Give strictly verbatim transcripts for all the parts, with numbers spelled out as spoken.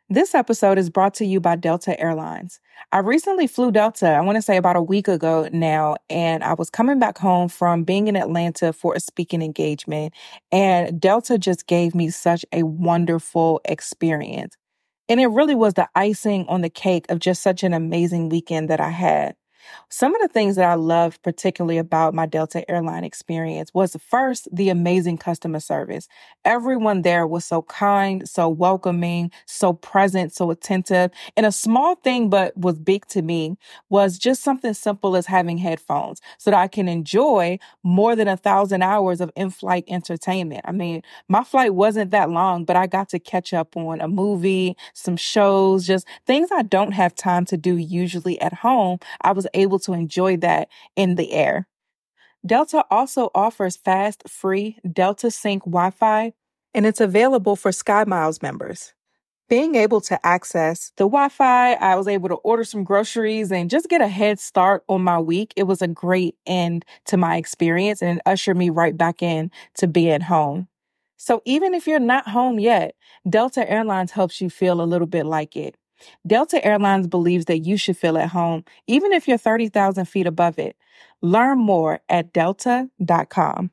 This episode is brought to you by Delta Airlines. I recently flew Delta, I want to say about a week ago now, and I was coming back home from being in Atlanta for a speaking engagement, and Delta just gave me such a wonderful experience. And it really was the icing on the cake of just such an amazing weekend that I had. Some of the things that I loved particularly about my Delta airline experience was first, the amazing customer service. Everyone there was so kind, so welcoming, so present, so attentive. And a small thing, but was big to me, was just something simple as having headphones so that I can enjoy more than a thousand hours of in-flight entertainment. I mean, my flight wasn't that long, but I got to catch up on a movie, some shows, just things I don't have time to do usually at home. I was able to enjoy that in the air. Delta also offers fast, free Delta Sync Wi-Fi, and it's available for SkyMiles members. Being able to access the Wi-Fi, I was able to order some groceries and just get a head start on my week. It was a great end to my experience and it ushered me right back in to being home. So even if you're not home yet, Delta Airlines helps you feel a little bit like it. Delta Airlines believes that you should feel at home, even if you're thirty thousand feet above it. Learn more at delta dot com.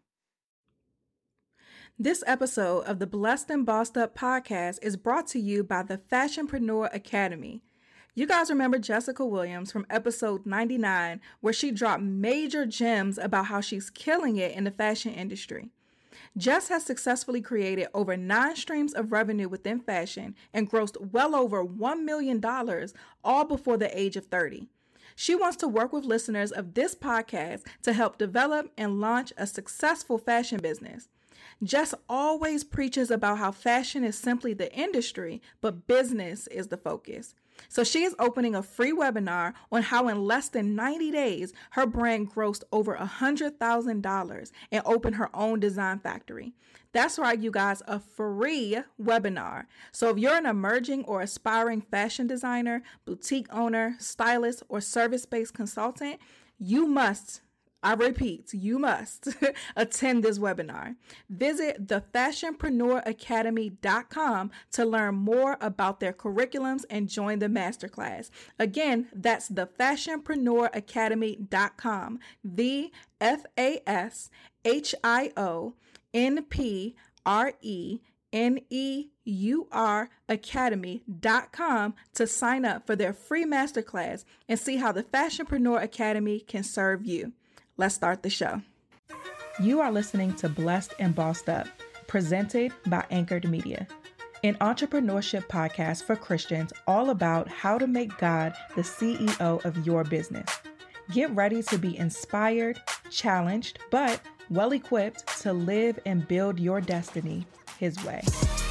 This episode of the Blessed and Bossed Up podcast is brought to you by the Fashionpreneur Academy. You guys remember Jessica Williams from episode ninety-nine, where she dropped major gems about how she's killing it in the fashion industry. Jess has successfully created over nine streams of revenue within fashion and grossed well over one million dollars, all before the age of thirty. She wants to work with listeners of this podcast to help develop and launch a successful fashion business. Jess always preaches about how fashion is simply the industry, but business is the focus. So she is opening a free webinar on how in less than ninety days, her brand grossed over one hundred thousand dollars and opened her own design factory. That's right, you guys, a free webinar. So if you're an emerging or aspiring fashion designer, boutique owner, stylist, or service-based consultant, you must I repeat, you must attend this webinar. Visit the fashionpreneur academy dot com to learn more about their curriculums and join the masterclass. Again, that's the fashionpreneur academy dot com. The F A S H I O N P R E N E U R academy dot com to sign up for their free masterclass and see how the Fashionpreneur Academy can serve you. Let's start the show. You are listening to Blessed and Bossed Up, presented by Anchored Media, an entrepreneurship podcast for Christians all about how to make God the C E O of your business. Get ready to be inspired, challenged, but well-equipped to live and build your destiny His way.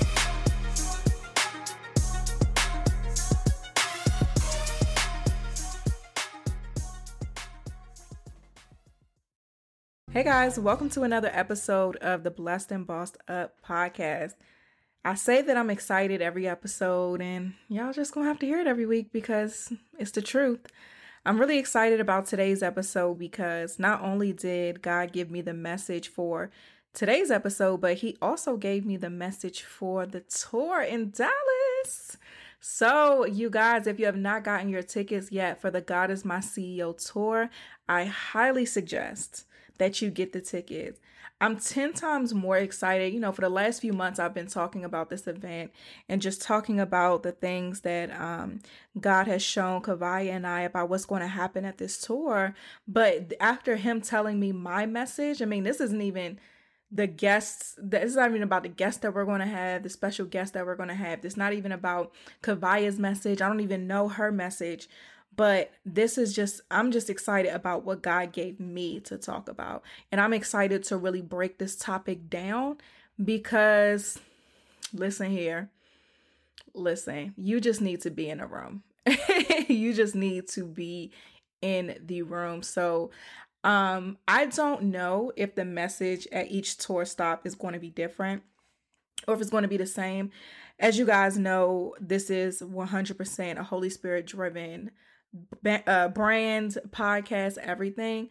Hey guys, welcome to another episode of the Blessed and Bossed Up podcast. I say that I'm excited every episode and y'all just gonna have to hear it every week because it's the truth. I'm really excited about today's episode because not only did God give me the message for today's episode, but He also gave me the message for the tour in Dallas. So you guys, if you have not gotten your tickets yet for the God is My C E O tour, I highly suggest that you get the tickets. I'm ten times more excited. You know, for the last few months, I've been talking about this event and just talking about the things that um, God has shown Kavaya and I about what's going to happen at this tour. But after Him telling me my message, I mean, this isn't even the guests, this is not even about the guests that we're going to have, the special guests that we're going to have. It's not even about Kavaya's message. I don't even know her message. But this is just, I'm just excited about what God gave me to talk about. And I'm excited to really break this topic down because, listen here, listen, you just need to be in a room. You just need to be in the room. So um, I don't know if the message at each tour stop is going to be different or if it's going to be the same. As you guys know, this is one hundred percent a Holy Spirit driven uh, brand, podcast, everything.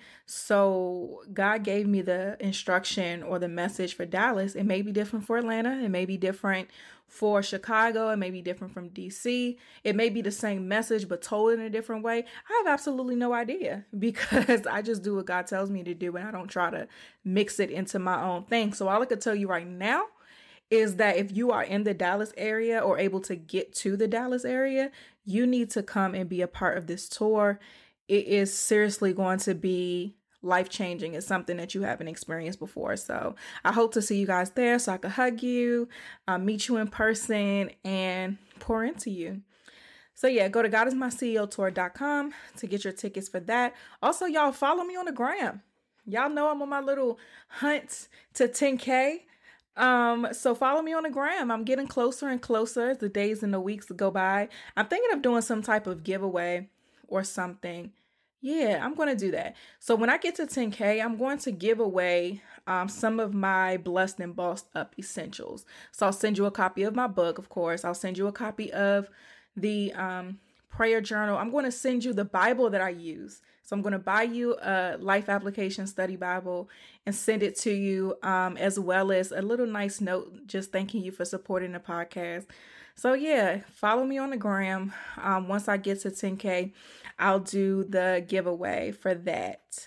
So God gave me the instruction or the message for Dallas. It may be different for Atlanta. It may be different for Chicago. It may be different from D C. It may be the same message, but told in a different way. I have absolutely no idea because I just do what God tells me to do and I don't try to mix it into my own thing. So all I could tell you right now is that if you are in the Dallas area or able to get to the Dallas area, you need to come and be a part of this tour. It is seriously going to be life-changing. It's something that you haven't experienced before. So I hope to see you guys there so I can hug you, uh, meet you in person, and pour into you. So yeah, go to God is my C E O tour dot com to get your tickets for that. Also, y'all follow me on the gram. Y'all know I'm on my little hunt to ten K. Um, so follow me on the gram. I'm getting closer and closer as the days and the weeks go by. I'm thinking of doing some type of giveaway or something. Yeah, I'm going to do that. So when I get to ten K, I'm going to give away um, some of my Blessed and Bossed Up essentials. So I'll send you a copy of my book, of course. I'll send you a copy of the um, prayer journal. I'm going to send you the Bible that I use. So I'm going to buy you a Life Application Study Bible and send it to you, um, as well as a little nice note just thanking you for supporting the podcast. So yeah, follow me on the gram. Um, once I get to ten K, I'll do the giveaway for that.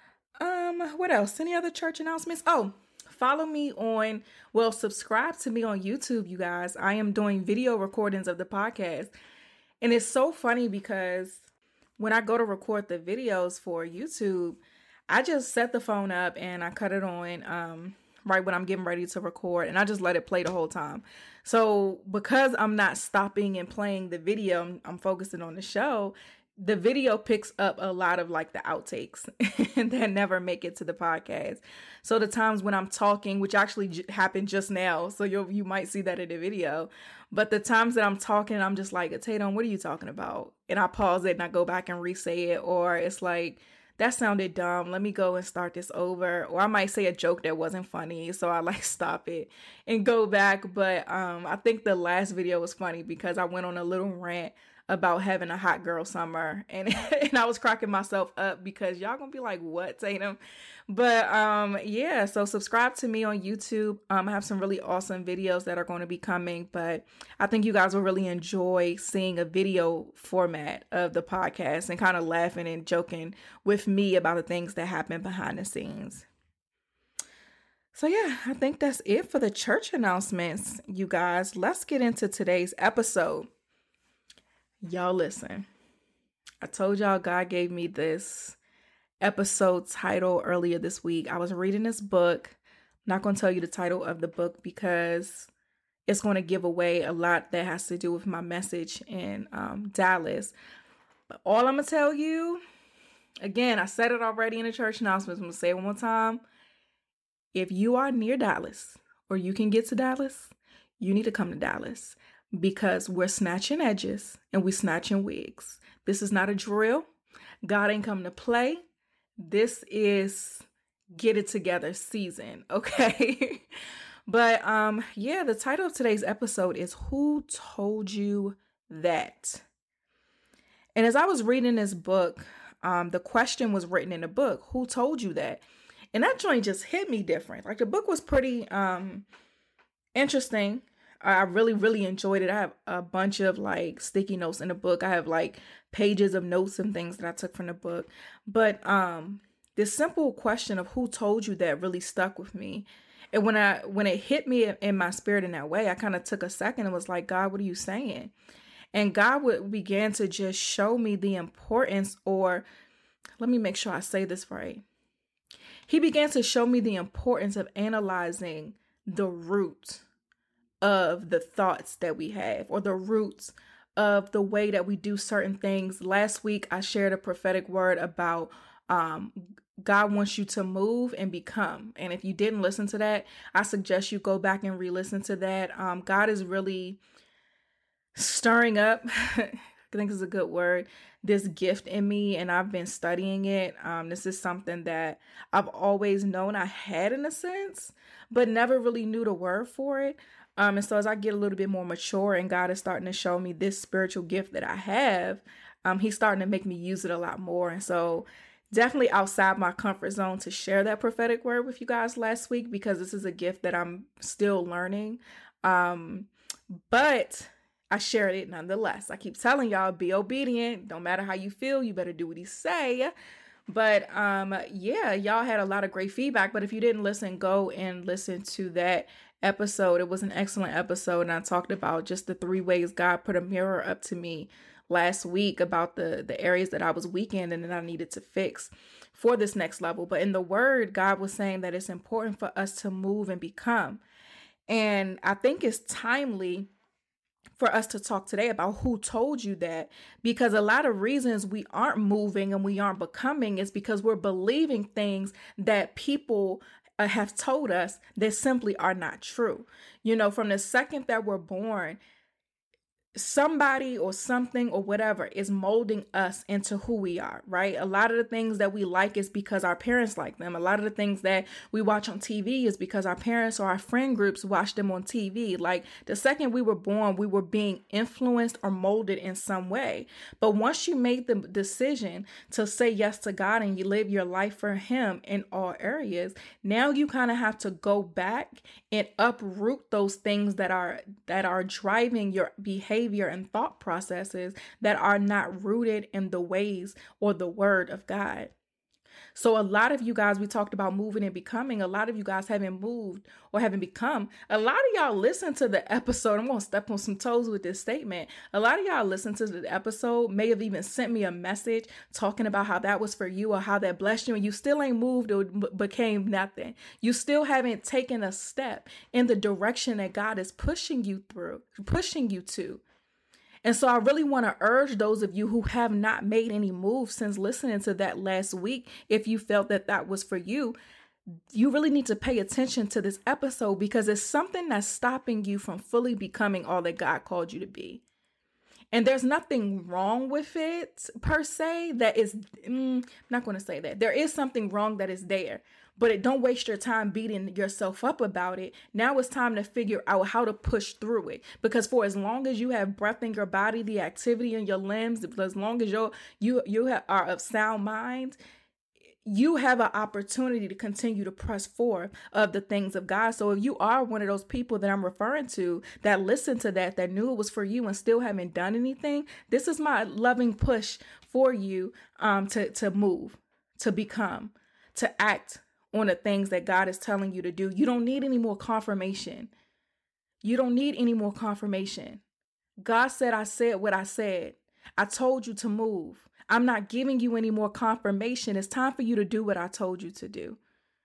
Um, what else? Any other church announcements? Oh, follow me on, well, subscribe to me on YouTube, you guys. I am doing video recordings of the podcast. And it's so funny because when I go to record the videos for YouTube, I just set the phone up and I cut it on um, right when I'm getting ready to record, and I just let it play the whole time. So because I'm not stopping and playing the video, I'm, I'm focusing on the show, the video picks up a lot of like the outtakes that never make it to the podcast. So the times when I'm talking, which actually j- happened just now, so you you might see that in the video, but the times that I'm talking, I'm just like, Tatum, what are you talking about? And I pause it and I go back and re-say it, or it's like, that sounded dumb. Let me go and start this over. Or I might say a joke that wasn't funny, so I like stop it and go back. But um, I think the last video was funny because I went on a little rant about having a hot girl summer, and and I was cracking myself up because y'all gonna be like, what, Tatum? But um yeah, so subscribe to me on YouTube. um I have some really awesome videos that are going to be coming, but I think you guys will really enjoy seeing a video format of the podcast and kind of laughing and joking with me about the things that happen behind the scenes. So yeah, I think that's it for the church announcements, you guys. Let's get into today's episode. Y'all listen, I told y'all God gave me this episode title earlier this week. I was reading this book. I'm not going to tell you the title of the book because it's going to give away a lot that has to do with my message in um, Dallas. But all I'm going to tell you, again, I said it already in the church announcements. I'm going to say it one more time. If you are near Dallas or you can get to Dallas, you need to come to Dallas. Because we're snatching edges and we're snatching wigs. This is not a drill. God ain't come to play. This is get it together season, okay? But um, yeah, the title of today's episode is Who Told You That? And as I was reading this book, um, the question was written in the book, who told you that? And that joint just hit me different. Like the book was pretty um interesting. I really, really enjoyed it. I have a bunch of like sticky notes in the book. I have like pages of notes and things that I took from the book. But um, this simple question of who told you that really stuck with me. And when I when it hit me in my spirit in that way, I kind of took a second and was like, God, what are you saying? And God would began to just show me the importance, or let me make sure I say this right. He began to show me the importance of analyzing the root of the thoughts that we have, or the roots of the way that we do certain things. Last week, I shared a prophetic word about um, God wants you to move and become. And if you didn't listen to that, I suggest you go back and re-listen to that. Um, God is really stirring up, I think is a good word, this gift in me, and I've been studying it. Um, this is something that I've always known I had in a sense, but never really knew the word for it. Um, and so as I get a little bit more mature and God is starting to show me this spiritual gift that I have, um, he's starting to make me use it a lot more. And so definitely outside my comfort zone to share that prophetic word with you guys last week, because this is a gift that I'm still learning. Um, but I shared it nonetheless. I keep telling y'all, be obedient. Don't matter how you feel, you better do what he say. But um, yeah, y'all had a lot of great feedback. But if you didn't listen, go and listen to that episode. It was an excellent episode. And I talked about just the three ways God put a mirror up to me last week about the, the areas that I was weak in and that I needed to fix for this next level. But in the word, God was saying that it's important for us to move and become. And I think it's timely for us to talk today about who told you that, because a lot of reasons we aren't moving and we aren't becoming is because we're believing things that people uh, have told us that simply are not true. You know, from the second that we're born, somebody or something or whatever is molding us into who we are, right? A lot of the things that we like is because our parents like them. A lot of the things that we watch on T V is because our parents or our friend groups watch them on T V. Like the second we were born, we were being influenced or molded in some way. But once you made the decision to say yes to God and you live your life for him in all areas, now you kind of have to go back and uproot those things that are that are driving your behavior and thought processes that are not rooted in the ways or the word of God. So a lot of you guys, we talked about moving and becoming. A lot of you guys haven't moved or haven't become. A lot of y'all listen to the episode. I'm going to step on some toes with this statement. A lot of y'all listen to the episode, may have even sent me a message talking about how that was for you or how that blessed you, and you still ain't moved or b- became nothing. You still haven't taken a step in the direction that God is pushing you through, pushing you to. And so I really want to urge those of you who have not made any moves since listening to that last week, if you felt that that was for you, you really need to pay attention to this episode, because it's something that's stopping you from fully becoming all that God called you to be. And there's nothing wrong with it per se. That is, mm, I'm not going to say that. There is something wrong that is there, but it, don't waste your time beating yourself up about it. Now it's time to figure out how to push through it. Because for as long as you have breath in your body, the activity in your limbs, as long as you're, you you have, are of sound mind, you have an opportunity to continue to press forth of the things of God. So if you are one of those people that I'm referring to that listened to that, that knew it was for you and still haven't done anything, this is my loving push for you um, to, to move, to become, to act on the things that God is telling you to do. You don't need any more confirmation. You don't need any more confirmation. God said, I said what I said. I told you to move. I'm not giving you any more confirmation. It's time for you to do what I told you to do.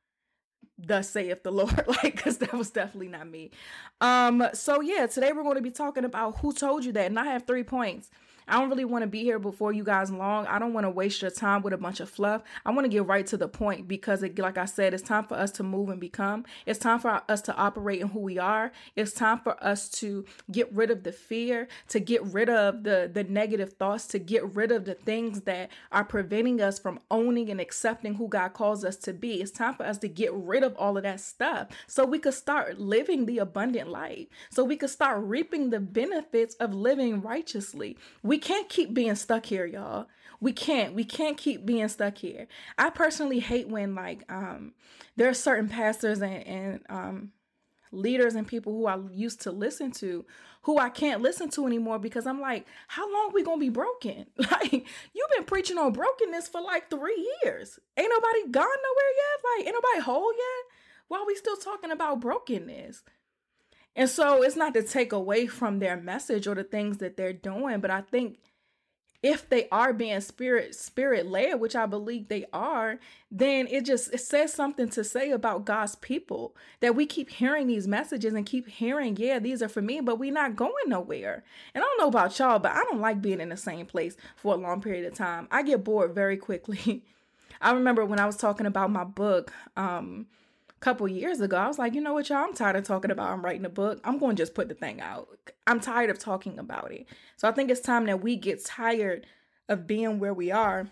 Thus saith the Lord, like, because that was definitely not me. Um, so yeah, today we're going to be talking about who told you that. And I have three points. I don't really want to be here before you guys long. I don't want to waste your time with a bunch of fluff. I want to get right to the point, because it, like I said, it's time for us to move and become. It's time for us to operate in who we are. It's time for us to get rid of the fear, to get rid of the, the negative thoughts, to get rid of the things that are preventing us from owning and accepting who God calls us to be. It's time for us to get rid of all of that stuff so we could start living the abundant life, so we could start reaping the benefits of living righteously. We can't keep being stuck here, y'all. We can't. We can't keep being stuck here. I personally hate when like um there are certain pastors and, and um leaders and people who I used to listen to who I can't listen to anymore, because I'm like, how long we gonna be broken? Like, you've been preaching on brokenness for like three years. Ain't nobody gone nowhere yet. Like, ain't nobody whole yet. Why are we still talking about brokenness? And so it's not to take away from their message or the things that they're doing, but I think if they are being spirit spirit led, which I believe they are, then it just it says something to say about God's people, that we keep hearing these messages and keep hearing, yeah, these are for me, but we're not going nowhere. And I don't know about y'all, but I don't like being in the same place for a long period of time. I get bored very quickly. I remember when I was talking about my book, um, couple years ago, I was like, you know what, y'all, I'm tired of talking about I'm writing a book. I'm going to just put the thing out. I'm tired of talking about it. So I think it's time that we get tired of being where we are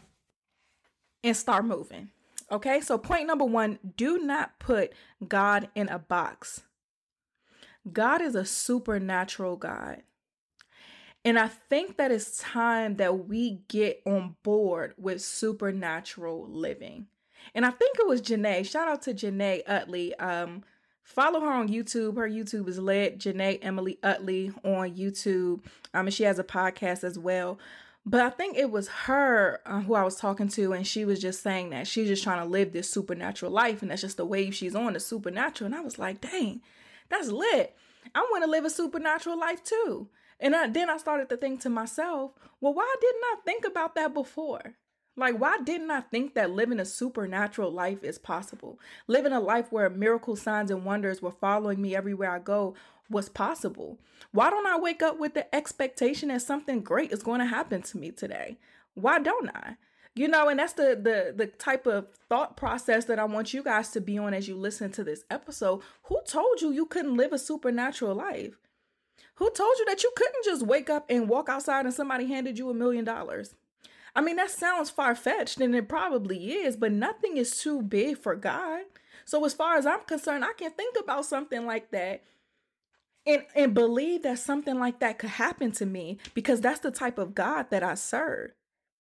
and start moving. Okay, so point number one, do not put God in a box. God is a supernatural God. And I think that it's time that we get on board with supernatural living. And I think it was Janae. Shout out to Janae Utley. Um, follow her on YouTube. Her YouTube is lit. Janae Emily Utley on YouTube. Um, and she has a podcast as well. But I think it was her uh, who I was talking to, and she was just saying that she's just trying to live this supernatural life, and that's just the wave she's on, the supernatural. And I was like, dang, that's lit. I want to live a supernatural life too. And I, then I started to think to myself, well, why didn't I think about that before? Like, why didn't I think that living a supernatural life is possible? Living a life where miracle signs and wonders were following me everywhere I go was possible. Why don't I wake up with the expectation that something great is going to happen to me today? Why don't I? You know, and that's the, the, the type of thought process that I want you guys to be on as you listen to this episode. Who told you you couldn't live a supernatural life? Who told you that you couldn't just wake up and walk outside and somebody handed you a million dollars? I mean, that sounds far-fetched, and it probably is, but nothing is too big for God. So as far as I'm concerned, I can think about something like that and, and believe that something like that could happen to me, because that's the type of God that I serve.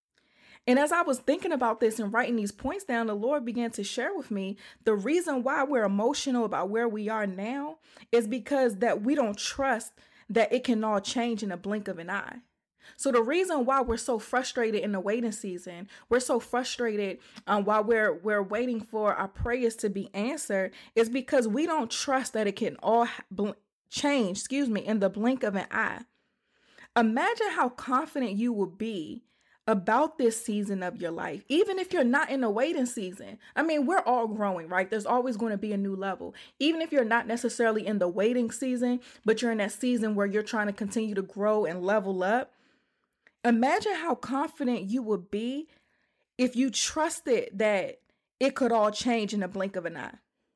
And as I was thinking about this and writing these points down, the Lord began to share with me the reason why we're emotional about where we are now is because that we don't trust that it can all change in a blink of an eye. So the reason why we're so frustrated in the waiting season, we're so frustrated um, while we're we're waiting for our prayers to be answered, is because we don't trust that it can all bl- change, excuse me, in the blink of an eye. Imagine how confident you will be about this season of your life, even if you're not in the waiting season. I mean, we're all growing, right? There's always going to be a new level. Even if you're not necessarily in the waiting season, but you're in that season where you're trying to continue to grow and level up. Imagine how confident you would be if you trusted that it could all change in the blink of an eye.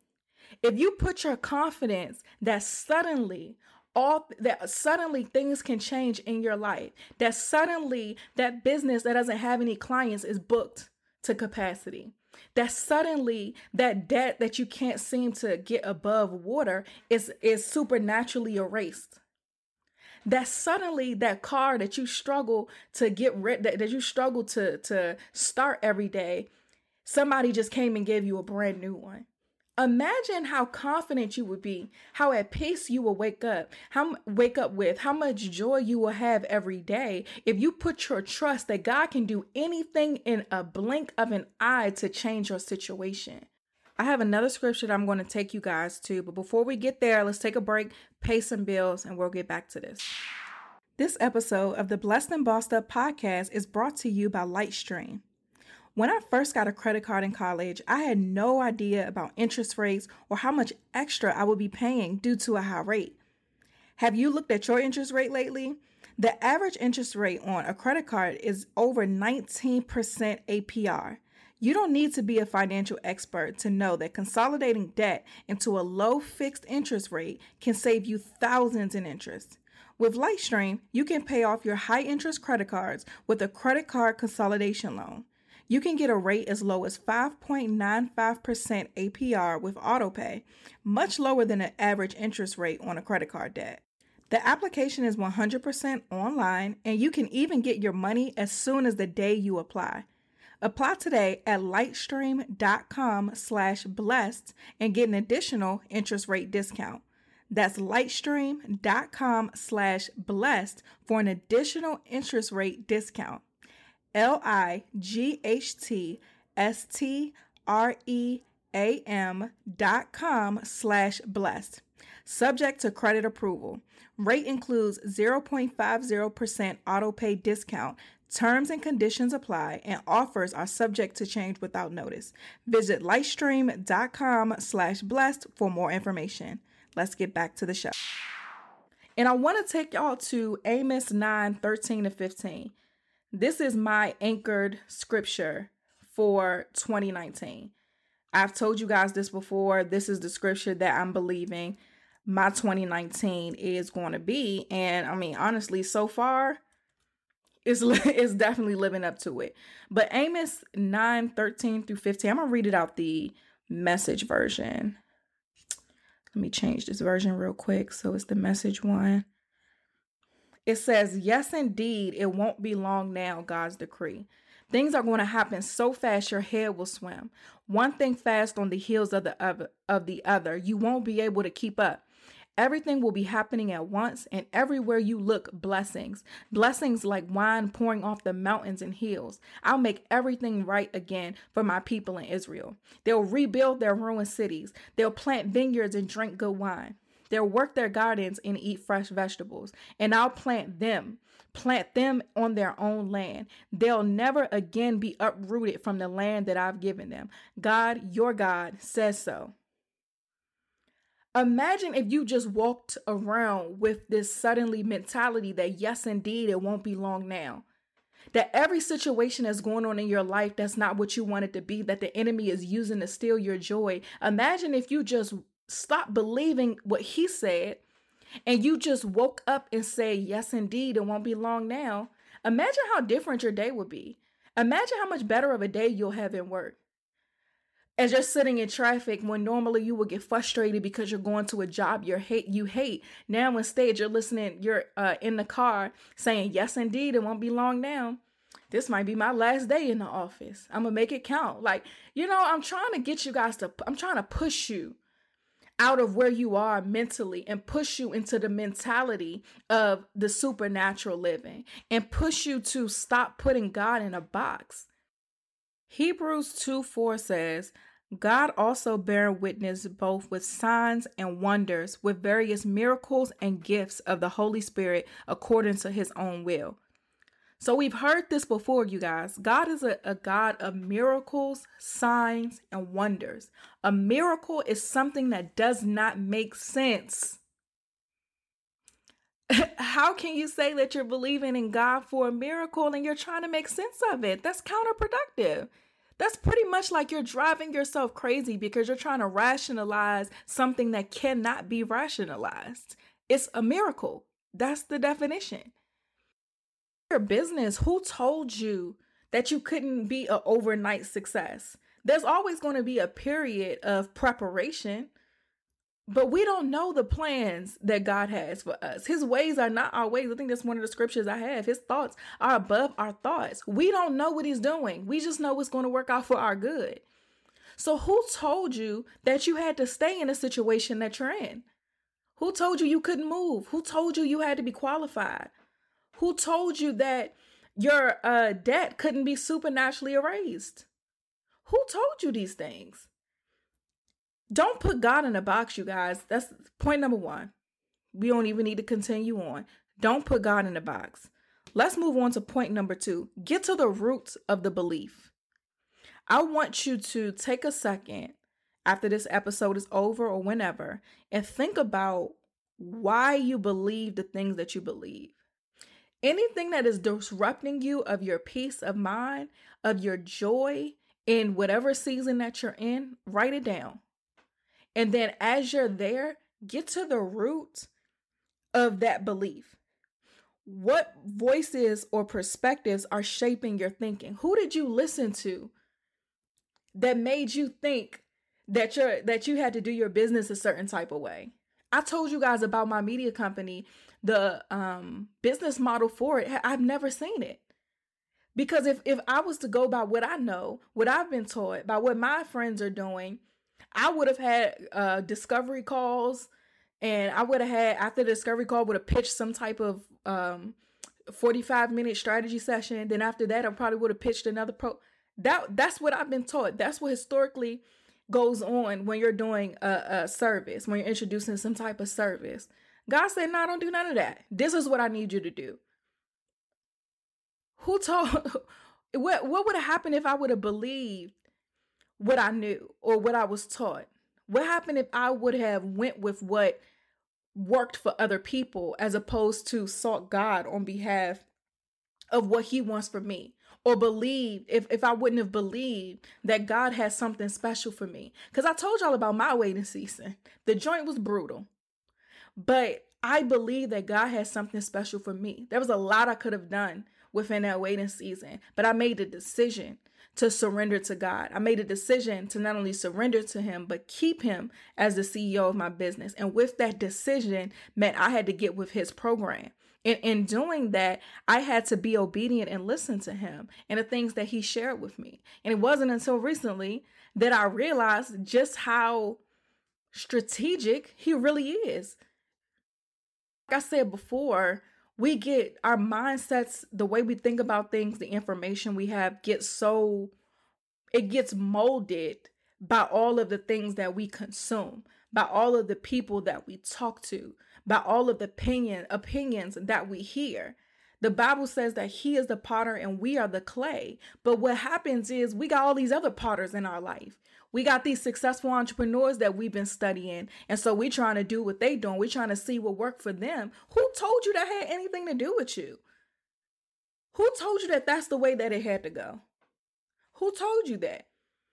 If you put your confidence that suddenly all that suddenly things can change in your life, that suddenly that business that doesn't have any clients is booked to capacity, that suddenly that debt that you can't seem to get above water is, is supernaturally erased. That suddenly that car that you struggle to get rid, that, that you struggle to, to start every day, somebody just came and gave you a brand new one. Imagine how confident you would be, how at peace you will wake up, how wake up with, how much joy you will have every day if you put your trust that God can do anything in a blink of an eye to change your situation. I have another scripture that I'm going to take you guys to, but before we get there, let's take a break, pay some bills, and we'll get back to this. This episode of the Blessed and Bossed Up podcast is brought to you by Lightstream. When I first got a credit card in college, I had no idea about interest rates or how much extra I would be paying due to a high rate. Have you looked at your interest rate lately? The average interest rate on a credit card is over nineteen percent A P R. You don't need to be a financial expert to know that consolidating debt into a low fixed interest rate can save you thousands in interest. With Lightstream, you can pay off your high interest credit cards with a credit card consolidation loan. You can get a rate as low as five point nine five percent A P R with AutoPay, much lower than an average interest rate on a credit card debt. The application is one hundred percent online, and you can even get your money as soon as the day you apply. Apply today at lightstream.com slash blessed and get an additional interest rate discount. That's lightstream.com slash blessed for an additional interest rate discount. L-I-G-H-T-S-T-R-E-A-M dot com slash blessed. Subject to credit approval. Rate includes zero point five zero percent auto pay discount. Terms and conditions apply, and offers are subject to change without notice. Visit lightstream.com slash blessed for more information. Let's get back to the show. And I want to take y'all to Amos nine, thirteen to fifteen. This is my anchored scripture for twenty nineteen. I've told you guys this before. This is the scripture that I'm believing my twenty nineteen is going to be. And I mean, honestly, so far, it's, it's definitely living up to it. But Amos nine, thirteen through fifteen, I'm going to read it out the Message version. Let me change this version real quick. So it's the Message one. It says, yes, indeed, it won't be long now, God's decree. Things are going to happen so fast your head will swim. One thing fast on the heels of the other, of the other. You won't be able to keep up. Everything will be happening at once, and everywhere you look, blessings. Blessings like wine pouring off the mountains and hills. I'll make everything right again for my people in Israel. They'll rebuild their ruined cities. They'll plant vineyards and drink good wine. They'll work their gardens and eat fresh vegetables, and I'll plant them, plant them on their own land. They'll never again be uprooted from the land that I've given them. God, your God, says so. Imagine if you just walked around with this suddenly mentality that yes, indeed, it won't be long now. That every situation that's going on in your life that's not what you want it to be, that the enemy is using to steal your joy. Imagine if you just stop believing what he said and you just woke up and say, yes, indeed, it won't be long now. Imagine how different your day would be. Imagine how much better of a day you'll have in work. As you're sitting in traffic when normally you would get frustrated because you're going to a job you hate, you hate. Now instead you're listening, you're uh, in the car saying, yes, indeed, it won't be long now. This might be my last day in the office. I'm going to make it count. Like, you know, I'm trying to get you guys to, I'm trying to push you out of where you are mentally and push you into the mentality of the supernatural living and push you to stop putting God in a box. Hebrews two four says, God also bear witness both with signs and wonders, with various miracles and gifts of the Holy Spirit according to his own will. So we've heard this before, you guys. God is a, a God of miracles, signs, and wonders. A miracle is something that does not make sense. How can you say that you're believing in God for a miracle and you're trying to make sense of it? That's counterproductive. That's pretty much like you're driving yourself crazy because you're trying to rationalize something that cannot be rationalized. It's a miracle. That's the definition. Your business, who told you that you couldn't be an overnight success? There's always going to be a period of preparation. But we don't know the plans that God has for us. His ways are not our ways. I think that's one of the scriptures I have. His thoughts are above our thoughts. We don't know what he's doing. We just know it's going to work out for our good. So who told you that you had to stay in a situation that you're in? Who told you you couldn't move? Who told you you had to be qualified? Who told you that your uh, debt couldn't be supernaturally erased? Who told you these things? Don't put God in a box, you guys. That's point number one. We don't even need to continue on. Don't put God in a box. Let's move on to point number two. Get to the roots of the belief. I want you to take a second after this episode is over or whenever and think about why you believe the things that you believe. Anything that is disrupting you of your peace of mind, of your joy in whatever season that you're in, write it down. And then as you're there, get to the root of that belief. What voices or perspectives are shaping your thinking? Who did you listen to that made you think that you're, that you had to do your business a certain type of way? I told you guys about my media company, the um, business model for it. I've never seen it. Because if, if I was to go by what I know, what I've been taught, by what my friends are doing, I would have had uh, discovery calls, and I would have had, after the discovery call, would have pitched some type of um, forty-five minute strategy session. Then after that, I probably would have pitched another pro. That That's what I've been taught. That's what historically goes on when you're doing a, a service, when you're introducing some type of service. God said, no, don't do none of that. This is what I need you to do. Who told, what, what would have happened if I would have believed what I knew or what I was taught? What happened if I would have went with what worked for other people as opposed to sought God on behalf of what he wants for me? Or believe, if, if I wouldn't have believed that God has something special for me? Because I told y'all about my waiting season. The joint was brutal. But I believe that God has something special for me. There was a lot I could have done within that waiting season, but I made the decision to surrender to God. I made a decision to not only surrender to him, but keep him as the C E O of my business. And with that decision meant I had to get with his program. In, in doing that, I had to be obedient and listen to him and the things that he shared with me. And it wasn't until recently that I realized just how strategic he really is. Like I said before, we get our mindsets, the way we think about things, the information we have gets so, it gets molded by all of the things that we consume, by all of the people that we talk to, by all of the opinion, opinions that we hear. The Bible says that he is the potter and we are the clay. But what happens is we got all these other potters in our life. We got these successful entrepreneurs that we've been studying. And so we're trying to do what they doing. We're trying to see what worked for them. Who told you that had anything to do with you? Who told you that that's the way that it had to go? Who told you that?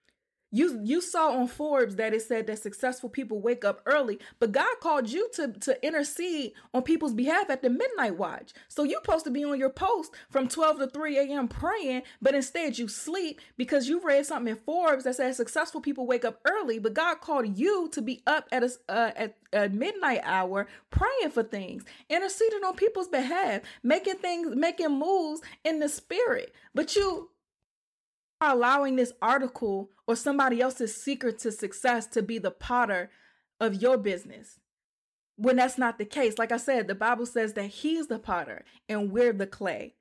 You you saw on Forbes that it said that successful people wake up early, but God called you to, to intercede on people's behalf at the midnight watch. So you're supposed to be on your post from twelve to three a.m. praying, but instead you sleep because you read something in Forbes that says successful people wake up early, but God called you to be up at a, uh, at a midnight hour praying for things, interceding on people's behalf, making things, making moves in the spirit. But you are allowing this article or somebody else's secret to success to be the potter of your business, when that's not the case. Like I said, the Bible says that he's the potter and we're the clay.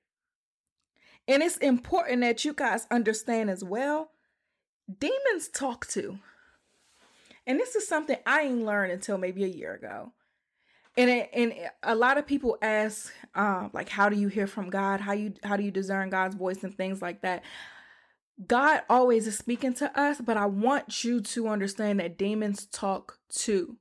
And it's important that you guys understand as well, demons talk too. And this is something I ain't learned until maybe a year ago. And it, and a lot of people ask, um, like, how do you hear from God? How you how do you discern God's voice and things like that? God always is speaking to us, but I want you to understand that demons talk too.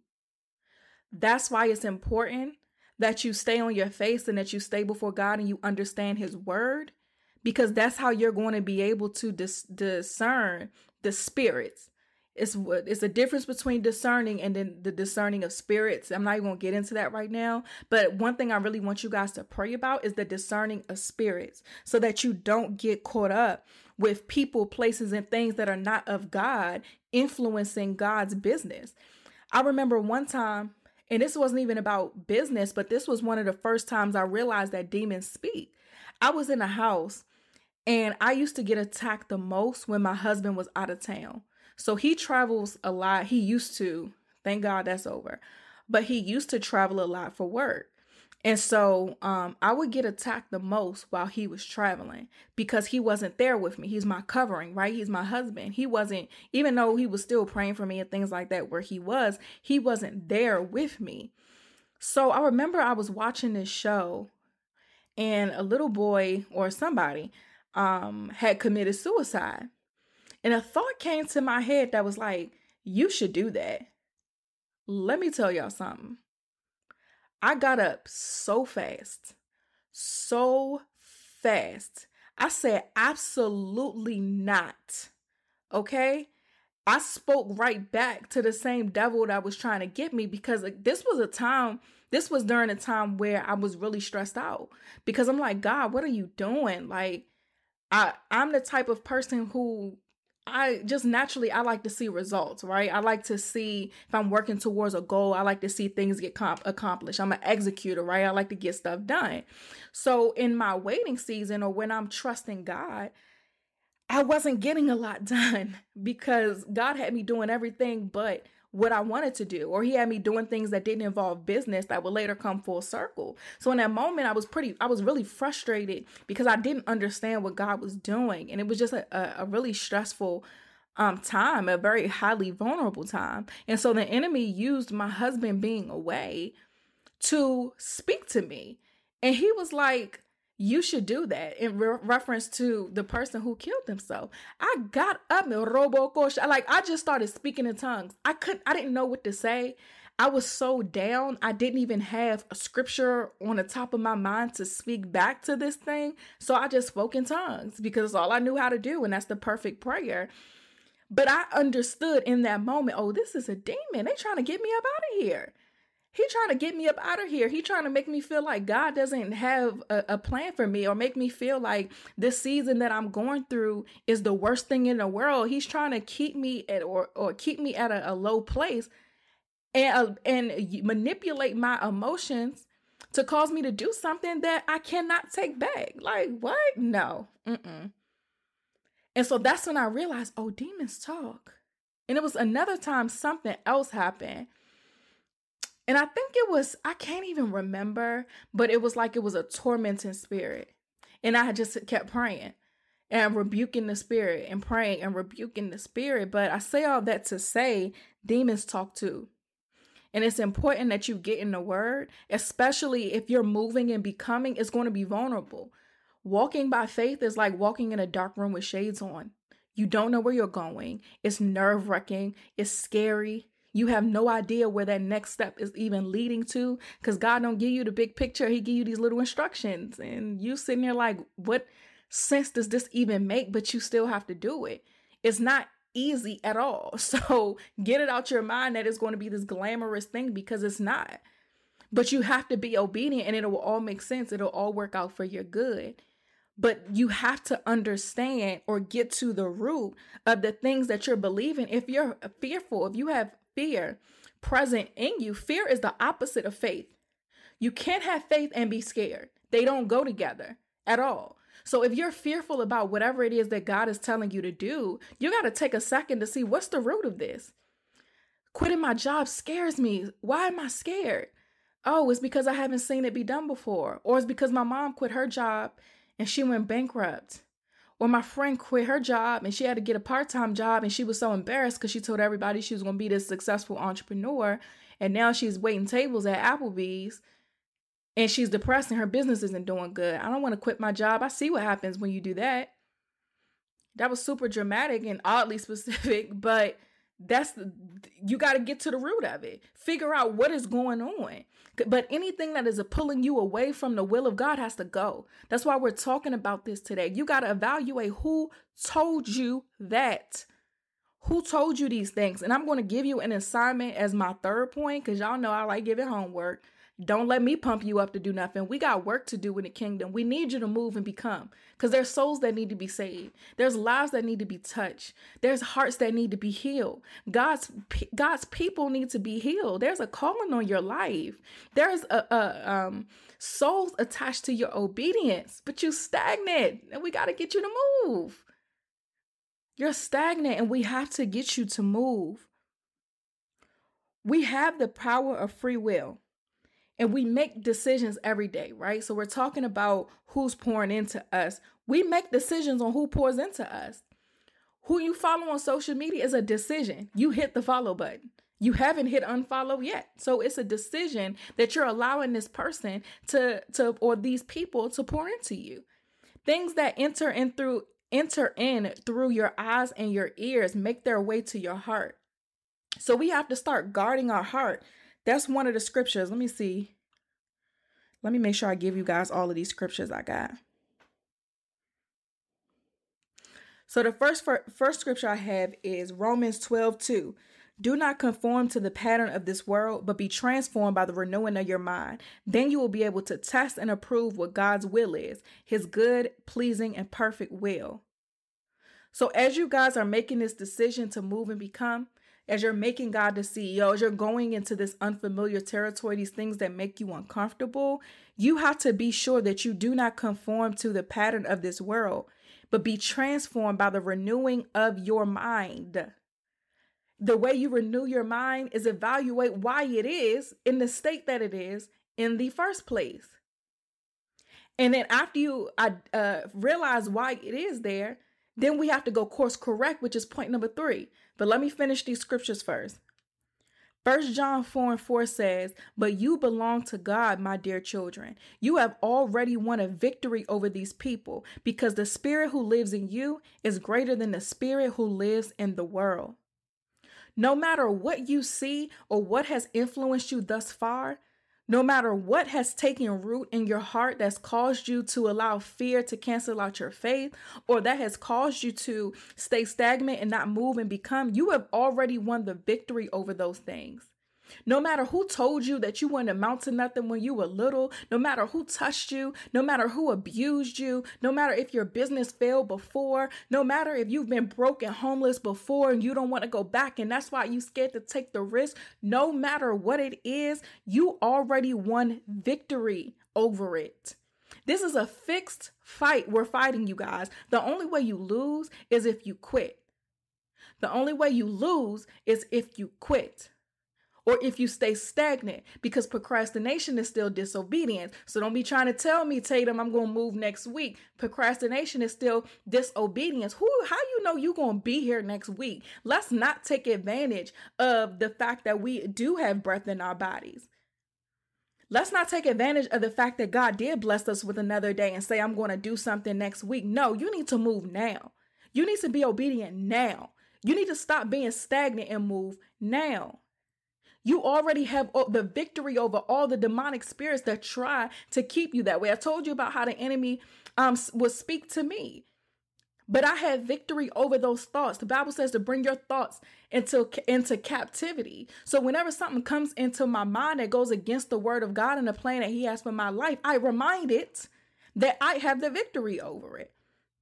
That's why it's important that you stay on your face and that you stay before God and you understand his word, because that's how you're going to be able to dis- discern the spirits. It's what it's a difference between discerning and then the discerning of spirits. I'm not even going to get into that right now. But one thing I really want you guys to pray about is the discerning of spirits, so that you don't get caught up with people, places, and things that are not of God influencing God's business. I remember one time, and this wasn't even about business, but this was one of the first times I realized that demons speak. I was in a house and I used to get attacked the most when my husband was out of town. So he travels a lot. He used to, thank God that's over, but he used to travel a lot for work. And so um, I would get attacked the most while he was traveling because he wasn't there with me. He's my covering, right? He's my husband. He wasn't, even though he was still praying for me and things like that where he was, he wasn't there with me. So I remember I was watching this show and a little boy or somebody um, had committed suicide. And a thought came to my head that was like, you should do that. Let me tell y'all something. I got up so fast, so fast. I said, absolutely not. Okay. I spoke right back to the same devil that was trying to get me, because this was a time, this was during a time where I was really stressed out, because I'm like, God, what are you doing? Like, I, I'm the type of person who I just naturally, I like to see results, right? I like to see if I'm working towards a goal, I like to see things get comp- accomplished. I'm an executor, right? I like to get stuff done. So in my waiting season, or when I'm trusting God, I wasn't getting a lot done because God had me doing everything but what I wanted to do, or he had me doing things that didn't involve business that would later come full circle. So in that moment, I was pretty, I was really frustrated because I didn't understand what God was doing. And it was just a, a, a really stressful um, time, a very highly vulnerable time. And so the enemy used my husband being away to speak to me. And he was like, you should do that, in re- reference to the person who killed himself. I got up and robocosh. Like, I just started speaking in tongues. I couldn't, I didn't know what to say. I was so down. I didn't even have a scripture on the top of my mind to speak back to this thing. So I just spoke in tongues because it's all I knew how to do. And that's the perfect prayer. But I understood in that moment, oh, this is a demon. They trying to get me up out of here. He trying to get me up out of here. He trying to make me feel like God doesn't have a, a plan for me, or make me feel like this season that I'm going through is the worst thing in the world. He's trying to keep me at or or keep me at a, a low place and uh, and manipulate my emotions to cause me to do something that I cannot take back. Like, what? No. Mm-mm. And so that's when I realized, oh, demons talk. And it was another time something else happened. And I think it was, I can't even remember, but it was like it was a tormenting spirit. And I just kept praying and rebuking the spirit and praying and rebuking the spirit. But I say all that to say demons talk too. And it's important that you get in the word, especially if you're moving and becoming, it's going to be vulnerable. Walking by faith is like walking in a dark room with shades on. You don't know where you're going. It's nerve-wracking. It's scary. You have no idea where that next step is even leading to, because God don't give you the big picture. He give you these little instructions. And you sitting there like, what sense does this even make? But you still have to do it. It's not easy at all. So get it out your mind that it's going to be this glamorous thing, because it's not. But you have to be obedient and it will all make sense. It'll all work out for your good. But you have to understand or get to the root of the things that you're believing. If you're fearful, if you have fear present in you, fear is the opposite of faith. You can't have faith and be scared. They don't go together at all. So if you're fearful about whatever it is that God is telling you to do, you got to take a second to see what's the root of this. Quitting my job scares me. Why am I scared? Oh, it's because I haven't seen it be done before. Or it's because my mom quit her job and she went bankrupt. Or my friend quit her job and she had to get a part-time job and she was so embarrassed because she told everybody she was going to be this successful entrepreneur. And now she's waiting tables at Applebee's and she's depressed and her business isn't doing good. I don't want to quit my job. I see what happens when you do that. That was super dramatic and oddly specific, but that's the, you got to get to the root of it. Figure out what is going on. But anything that is pulling you away from the will of God has to go. That's why we're talking about this today. You got to evaluate who told you that. Who told you these things? And I'm going to give you an assignment as my third point, because y'all know I like giving homework. Don't let me pump you up to do nothing. We got work to do in the kingdom. We need you to move and become, because there's souls that need to be saved. There's lives that need to be touched. There's hearts that need to be healed. God's God's people need to be healed. There's a calling on your life. There's a, a um souls attached to your obedience, but you stagnant, and we got to get you to move. You're stagnant, and we have to get you to move. We have the power of free will. And we make decisions every day, right? So we're talking about who's pouring into us. We make decisions on who pours into us. Who you follow on social media is a decision. You hit the follow button. You haven't hit unfollow yet. So it's a decision that you're allowing this person to, to or these people to pour into you. Things that enter in through enter in through your eyes and your ears make their way to your heart. So we have to start guarding our heart. That's one of the scriptures. Let me see. Let me make sure I give you guys all of these scriptures I got. So the first first scripture I have is Romans twelve two. Do not conform to the pattern of this world, but be transformed by the renewing of your mind. Then you will be able to test and approve what God's will is, his good, pleasing, and perfect will. So as you guys are making this decision to move and become, as you're making God the C E O, as you're going into this unfamiliar territory, these things that make you uncomfortable, you have to be sure that you do not conform to the pattern of this world, but be transformed by the renewing of your mind. The way you renew your mind is evaluate why it is in the state that it is in the first place. And then after you uh, realize why it is there, then we have to go course correct, which is point number three. But let me finish these scriptures first. First John four and four says, but you belong to God, my dear children. You have already won a victory over these people, because the spirit who lives in you is greater than the spirit who lives in the world. No matter what you see or what has influenced you thus far, no matter what has taken root in your heart that's caused you to allow fear to cancel out your faith, or that has caused you to stay stagnant and not move and become, you have already won the victory over those things. No matter who told you that you wouldn't amount to nothing when you were little, no matter who touched you, no matter who abused you, no matter if your business failed before, no matter if you've been broke and homeless before and you don't want to go back and that's why you scared to take the risk, no matter what it is, you already won victory over it. This is a fixed fight we're fighting, you guys. The only way you lose is if you quit. The only way you lose is if you quit. Or if you stay stagnant, because procrastination is still disobedience. So don't be trying to tell me, Tatum, I'm going to move next week. Procrastination is still disobedience. Who, how you know you're going to be here next week? Let's not take advantage of the fact that we do have breath in our bodies. Let's not take advantage of the fact that God did bless us with another day and say, I'm going to do something next week. No, you need to move now. You need to be obedient now. You need to stop being stagnant and move now. You already have the victory over all the demonic spirits that try to keep you that way. I told you about how the enemy um, would speak to me, but I had victory over those thoughts. The Bible says to bring your thoughts into, into captivity. So whenever something comes into my mind that goes against the word of God and the plan that he has for my life, I remind it that I have the victory over it.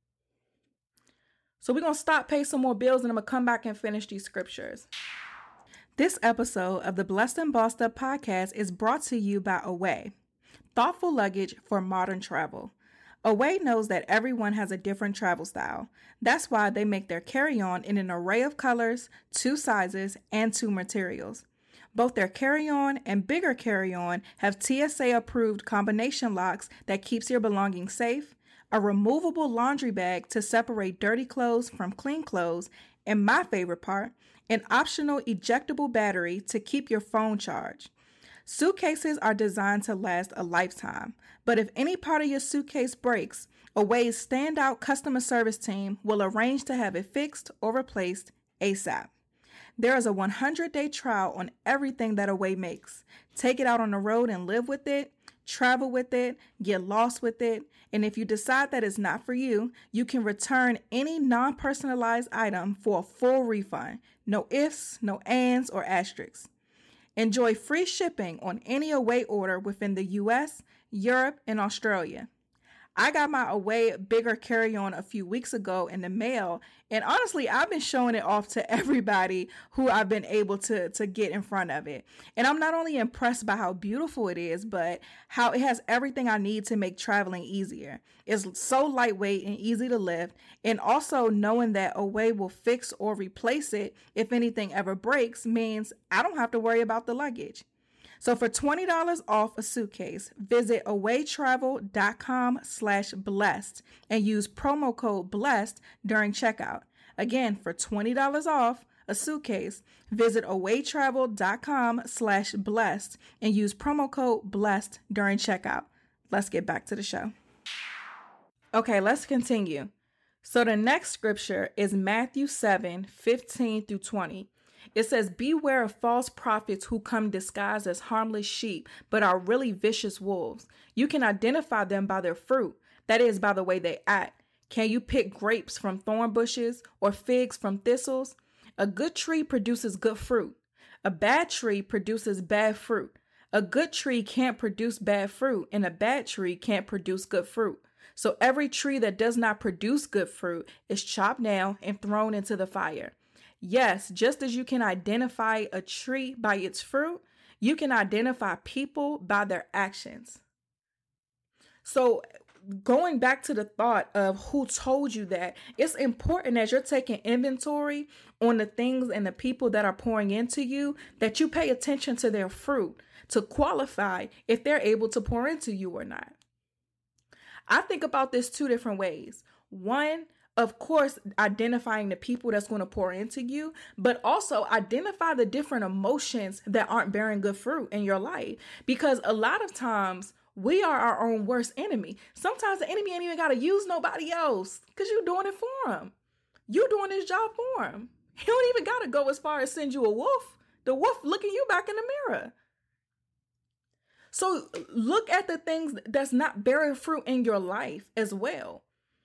So we're going to stop, pay some more bills, and I'm going to come back and finish these scriptures. This episode of the Blessed and Bossed Up podcast is brought to you by Away, thoughtful luggage for modern travel. Away knows that everyone has a different travel style. That's why they make their carry-on in an array of colors, two sizes, and two materials. Both their carry-on and bigger carry-on have T S A-approved combination locks that keeps your belongings safe, a removable laundry bag to separate dirty clothes from clean clothes, and my favorite part, an optional ejectable battery to keep your phone charged. Suitcases are designed to last a lifetime, but if any part of your suitcase breaks, Away's standout customer service team will arrange to have it fixed or replaced ASAP. There is a one hundred day trial on everything that Away makes. Take it out on the road and live with it, travel with it, get lost with it, and if you decide that it's not for you, you can return any non-personalized item for a full refund. No ifs, no ands, or asterisks. Enjoy free shipping on any Away order within the U S, Europe, and Australia. I got my Away bigger carry-on a few weeks ago in the mail, and honestly, I've been showing it off to everybody who I've been able to, to get in front of it. And I'm not only impressed by how beautiful it is, but how it has everything I need to make traveling easier. It's so lightweight and easy to lift, and also knowing that Away will fix or replace it if anything ever breaks means I don't have to worry about the luggage. So for twenty dollars off a suitcase, visit awaytravel.com slash blessed and use promo code blessed during checkout. Again, for twenty dollars off a suitcase, visit awaytravel.com slash blessed and use promo code blessed during checkout. Let's get back to the show. Okay, let's continue. So the next scripture is Matthew seven, fifteen through twenty. It says, beware of false prophets who come disguised as harmless sheep, but are really vicious wolves. You can identify them by their fruit, that is, by the way they act. Can you pick grapes from thorn bushes or figs from thistles? A good tree produces good fruit. A bad tree produces bad fruit. A good tree can't produce bad fruit, and a bad tree can't produce good fruit. So every tree that does not produce good fruit is chopped down and thrown into the fire. Yes, just as you can identify a tree by its fruit, you can identify people by their actions. So going back to the thought of who told you that, it's important as you're taking inventory on the things and the people that are pouring into you, that you pay attention to their fruit to qualify if they're able to pour into you or not. I think about this two different ways. One, of course, identifying the people that's going to pour into you, but also identify the different emotions that aren't bearing good fruit in your life. Because a lot of times we are our own worst enemy. Sometimes the enemy ain't even got to use nobody else because you're doing it for him. You're doing his job for him. He don't even got to go as far as send you a wolf. The wolf looking you back in the mirror. So look at the things that's not bearing fruit in your life as well.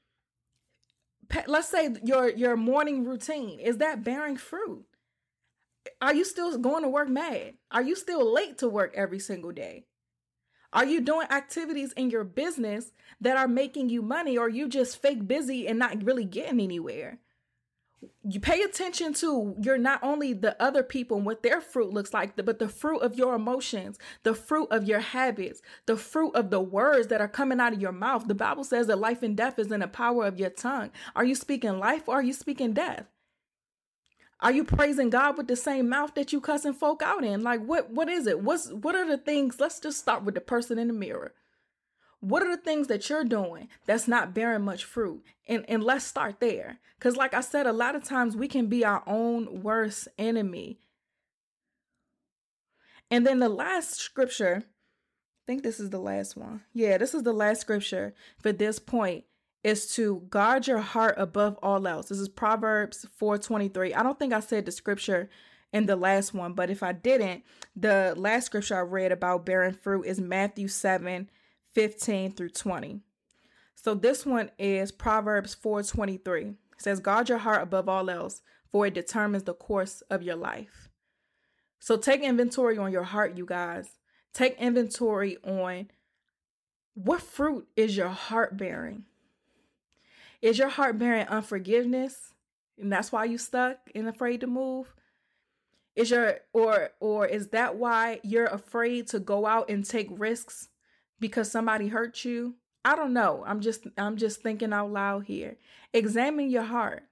Let's say your, your morning routine, is that bearing fruit? Are you still going to work mad? Are you still late to work every single day? Are you doing activities in your business that are making you money, or are you just fake busy and not really getting anywhere? You pay attention to you're not only the other people and what their fruit looks like, but the fruit of your emotions, the fruit of your habits, the fruit of the words that are coming out of your mouth. The Bible says that life and death is in the power of your tongue. Are you speaking life or are you speaking death? Are you praising God with the same mouth that you cussing folk out in? Like, what, what is it? What's, what are the things? Let's just start with the person in the mirror. What are the things that you're doing that's not bearing much fruit? And, and let's start there. Because like I said, a lot of times we can be our own worst enemy. And then the last scripture, I think this is the last one. Yeah, this is the last scripture for this point, is to guard your heart above all else. This is Proverbs four twenty-three. I don't think I said the scripture in the last one, but if I didn't, the last scripture I read about bearing fruit is Matthew seven fifteen through twenty. So this one is Proverbs four twenty-three. It says, guard your heart above all else, for it determines the course of your life. So take inventory on your heart, you guys. Take inventory on what fruit is your heart bearing. Is your heart bearing unforgiveness? And that's why you stuck and afraid to move? Is your or or is that why you're afraid to go out and take risks? Because somebody hurt you? I don't know. I'm just I'm just thinking out loud here. Examine your heart.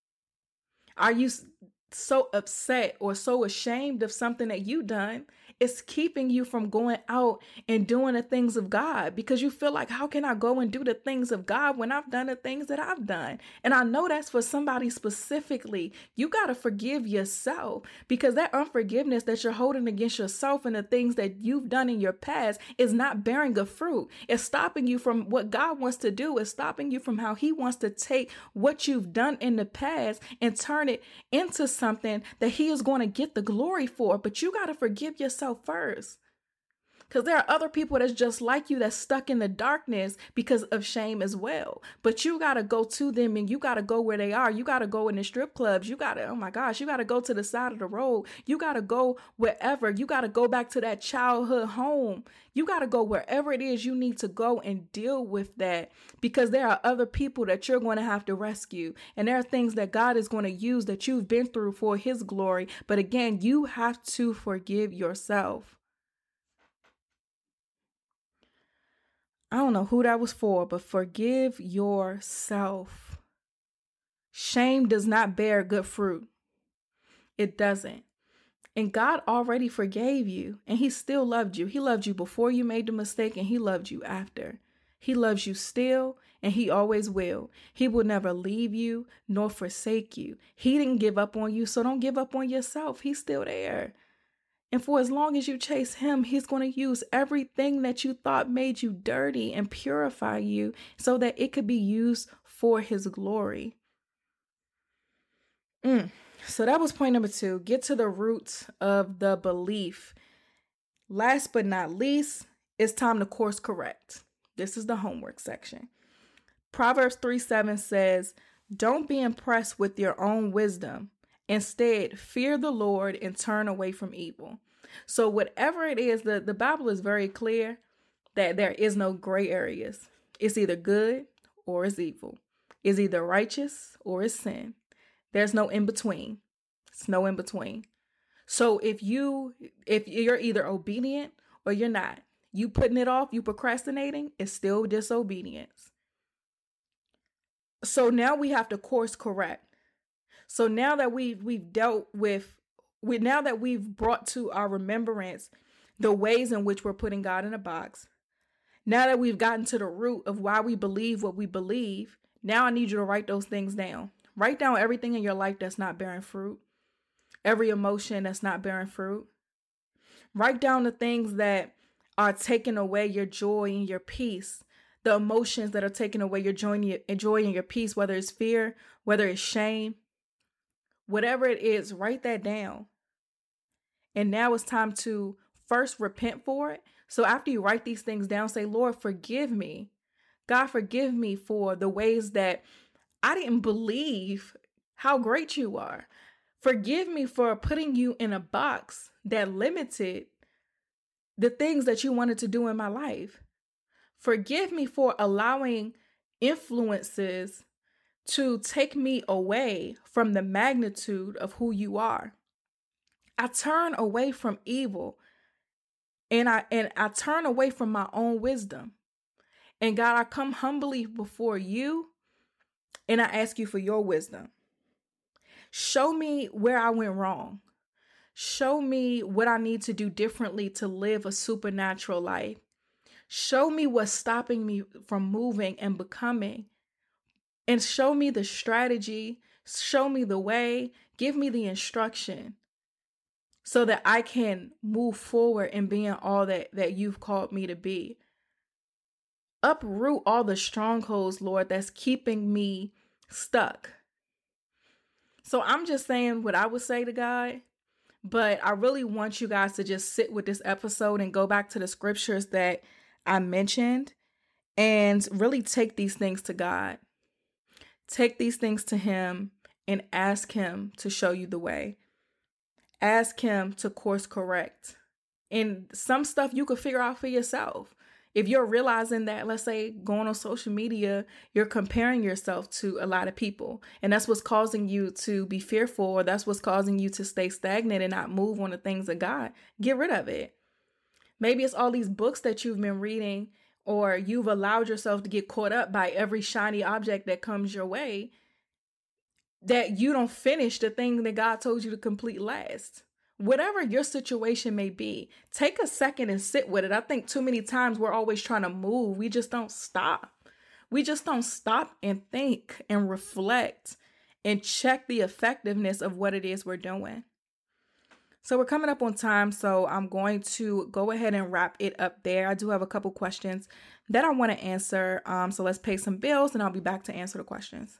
Are you so upset or so ashamed of something that you done? It's keeping you from going out and doing the things of God, because you feel like, how can I go and do the things of God when I've done the things that I've done? And I know that's for somebody specifically. You got to forgive yourself, because that unforgiveness that you're holding against yourself and the things that you've done in your past is not bearing a fruit. It's stopping you from what God wants to do. It's stopping you from how he wants to take what you've done in the past and turn it into something that he is going to get the glory for. But you got to forgive yourself first, because there are other people that's just like you that's stuck in the darkness because of shame as well. But you got to go to them, and you got to go where they are. You got to go in the strip clubs. You got to, oh my gosh, you got to go to the side of the road. You got to go wherever. You got to go back to that childhood home. You got to go wherever it is you need to go and deal with that, because there are other people that you're going to have to rescue. And there are things that God is going to use that you've been through for his glory. But again, you have to forgive yourself. I don't know who that was for, but forgive yourself. Shame does not bear good fruit. It doesn't. And God already forgave you, and he still loved you. He loved you before you made the mistake, and he loved you after. He loves you still, and he always will. He will never leave you nor forsake you. He didn't give up on you, so don't give up on yourself. He's still there. And for as long as you chase him, he's going to use everything that you thought made you dirty and purify you so that it could be used for his glory. Mm. So that was point number two. Get to the roots of the belief. Last but not least, it's time to course correct. This is the homework section. Proverbs three seven says, don't be impressed with your own wisdom. Instead, fear the Lord and turn away from evil. So whatever it is, the, the Bible is very clear that there is no gray areas. It's either good or it's evil. It's either righteous or it's sin. There's no in between. It's no in between. So if you, if you're either obedient or you're not, you putting it off, you procrastinating, it's still disobedience. So now we have to course correct. So now that we've we've dealt with, we now that we've brought to our remembrance the ways in which we're putting God in a box, now that we've gotten to the root of why we believe what we believe, now I need you to write those things down. Write down everything in your life that's not bearing fruit, every emotion that's not bearing fruit. Write down the things that are taking away your joy and your peace, the emotions that are taking away your joy and your, joy and your peace, whether it's fear, whether it's shame. Whatever it is, write that down. And now it's time to first repent for it. So after you write these things down, say, Lord, forgive me. God, forgive me for the ways that I didn't believe how great you are. Forgive me for putting you in a box that limited the things that you wanted to do in my life. Forgive me for allowing influences to take me away from the magnitude of who you are. I turn away from evil and I and I turn away from my own wisdom. And God, I come humbly before you and I ask you for your wisdom. Show me where I went wrong. Show me what I need to do differently to live a supernatural life. Show me what's stopping me from moving and becoming. And show me the strategy. Show me the way. Give me the instruction so that I can move forward in being all that, that you've called me to be. Uproot all the strongholds, Lord, that's keeping me stuck. So I'm just saying what I would say to God, but I really want you guys to just sit with this episode and go back to the scriptures that I mentioned and really take these things to God. Take these things to Him and ask Him to show you the way. Ask Him to course correct. And some stuff you could figure out for yourself. If you're realizing that, let's say, going on social media, you're comparing yourself to a lot of people, and that's what's causing you to be fearful, or that's what's causing you to stay stagnant and not move on the things of God, get rid of it. Maybe it's all these books that you've been reading, or you've allowed yourself to get caught up by every shiny object that comes your way, that you don't finish the thing that God told you to complete last. Whatever your situation may be, take a second and sit with it. I think too many times we're always trying to move. We just don't stop. We just don't stop and think and reflect and check the effectiveness of what it is we're doing. So we're coming up on time, so I'm going to go ahead and wrap it up there. I do have a couple questions that I want to answer. Um, so let's pay some bills and I'll be back to answer the questions.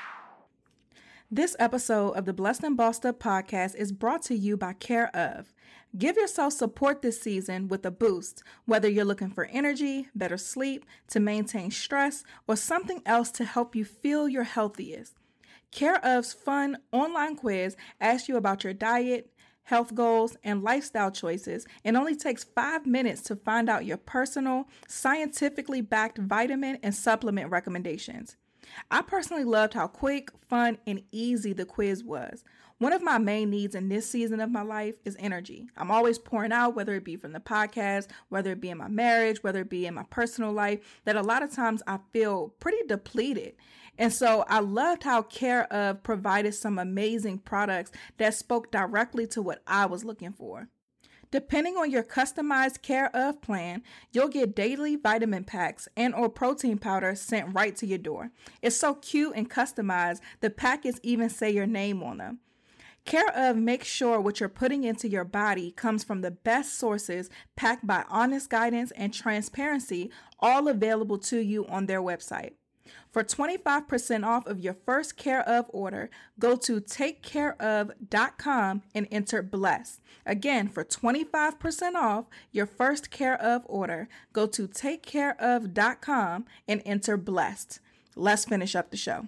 This episode of the Blessed and Bossed Up podcast is brought to you by Care Of. Give yourself support this season with a boost, whether you're looking for energy, better sleep, to maintain stress, or something else to help you feel your healthiest. Care Of's fun online quiz asks you about your diet, health goals, and lifestyle choices, and only takes five minutes to find out your personal, scientifically backed vitamin and supplement recommendations. I personally loved how quick, fun, and easy the quiz was. One of my main needs in this season of my life is energy. I'm always pouring out, whether it be from the podcast, whether it be in my marriage, whether it be in my personal life, that a lot of times I feel pretty depleted. And so I loved how Care Of provided some amazing products that spoke directly to what I was looking for. Depending on your customized Care Of plan, you'll get daily vitamin packs and or protein powder sent right to your door. It's so cute and customized, the packets even say your name on them. Care Of makes sure what you're putting into your body comes from the best sources, packed by honest guidance and transparency, all available to you on their website. For twenty-five percent off of your first Care Of order, go to take care of dot com and enter BLESS. Again, for twenty-five percent off your first Care Of order, go to take care of dot com and enter BLESSED. Let's finish up the show.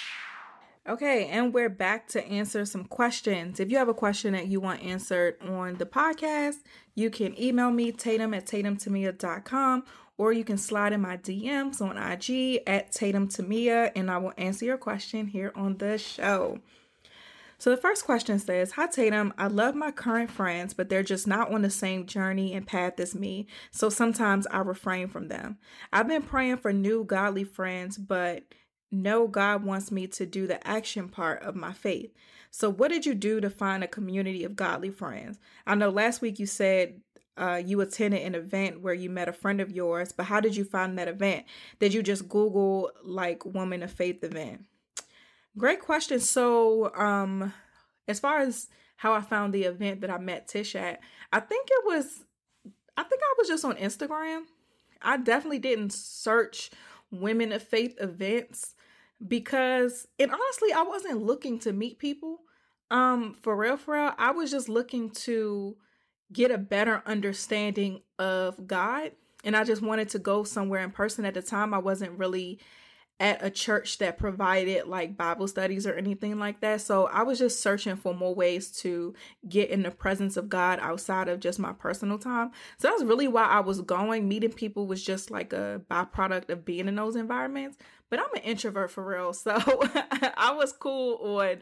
Okay, and we're back to answer some questions. If you have a question that you want answered on the podcast, you can email me, Tatum at tatum tamia dot com, or you can slide in my D Ms on I G at Tatum Tamia, and I will answer your question here on the show. So the first question says, "Hi Tatum, I love my current friends, but they're just not on the same journey and path as me, so sometimes I refrain from them. I've been praying for new godly friends, but know God wants me to do the action part of my faith. So what did you do to find a community of godly friends? I know last week you said uh, you attended an event where you met a friend of yours, but how did you find that event? Did you just Google like Woman of Faith event?" Great question. So um, as far as how I found the event that I met Tish at, I think it was, I think I was just on Instagram. I definitely didn't search Women of Faith events because, and honestly, I wasn't looking to meet people. Um, for real, for real, I was just looking to get a better understanding of God. And I just wanted to go somewhere in person. At the time, I wasn't really at a church that provided like Bible studies or anything like that. So I was just searching for more ways to get in the presence of God outside of just my personal time. So that's really why I was going. Meeting people was just like a byproduct of being in those environments. But I'm an introvert for real. So I was cool on,